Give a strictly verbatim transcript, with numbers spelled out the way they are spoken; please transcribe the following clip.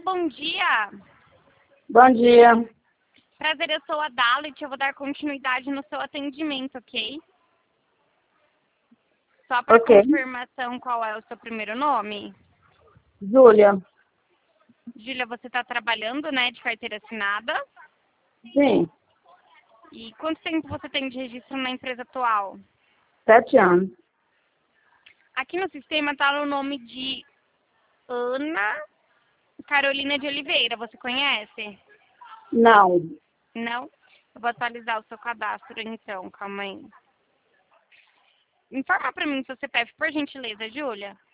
bom dia. Bom dia. Prazer, eu sou a Dalit, eu vou dar continuidade no seu atendimento, ok? Só para Ok. confirmação, qual é o seu primeiro nome? Júlia. Júlia, você está trabalhando, né, de carteira assinada? Sim. E quanto tempo você tem de registro na empresa atual? Sete anos. Aqui no sistema está no nome de Ana Carolina de Oliveira, você conhece? Não. Não? Eu vou atualizar o seu cadastro então, calma aí. Informa para mim seu C P F, por gentileza, Júlia.